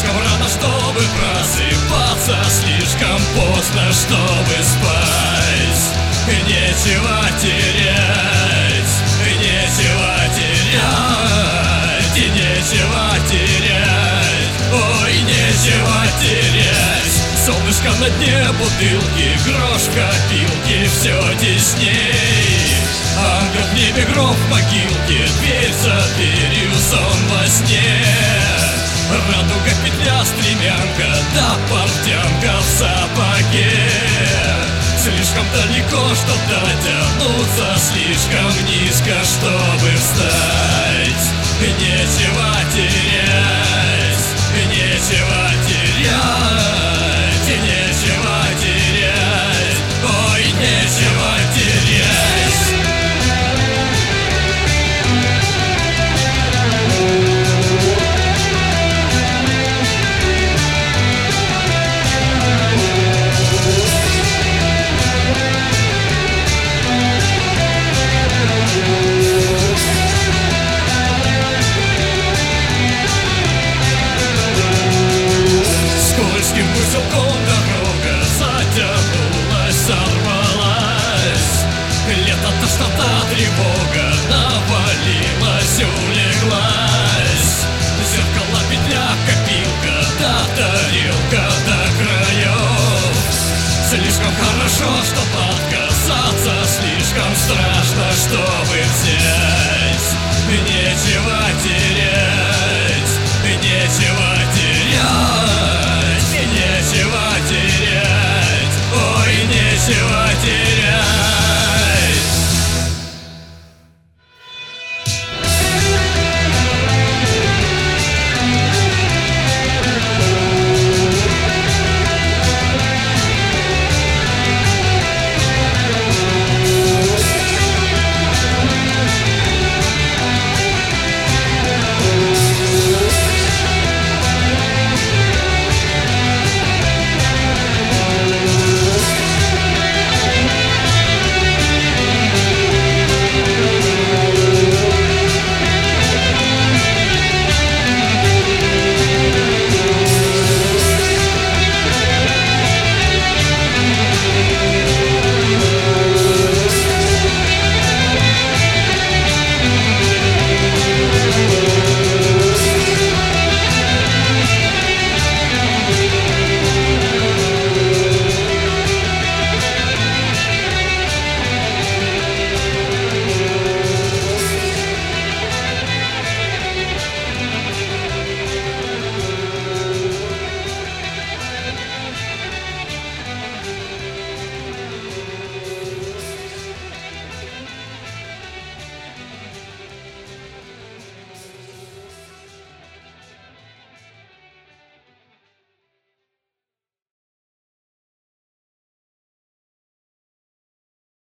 Слишком рано, чтобы просыпаться, слишком поздно, чтобы спать. Нечего терять, нечего терять, и нечего терять, ой, нечего терять. Солнышко на дне бутылки, грош в копилке, все тесней. Ангел в небе, гроб в могилке, дверь за дверью, сон во сне. Радуга, петля, стремянка, да портянка в сапоге. Слишком далеко, чтоб дотянуться, слишком низко, чтобы встать. Нечего терять, нечего терять, нечего терять, ой, нечего терять. Скользким высоком дорога затянулась, сорвалась. Лето, тошнота, тревога навалилась, улеглась. Зеркало, петля, копилка, да тарелка.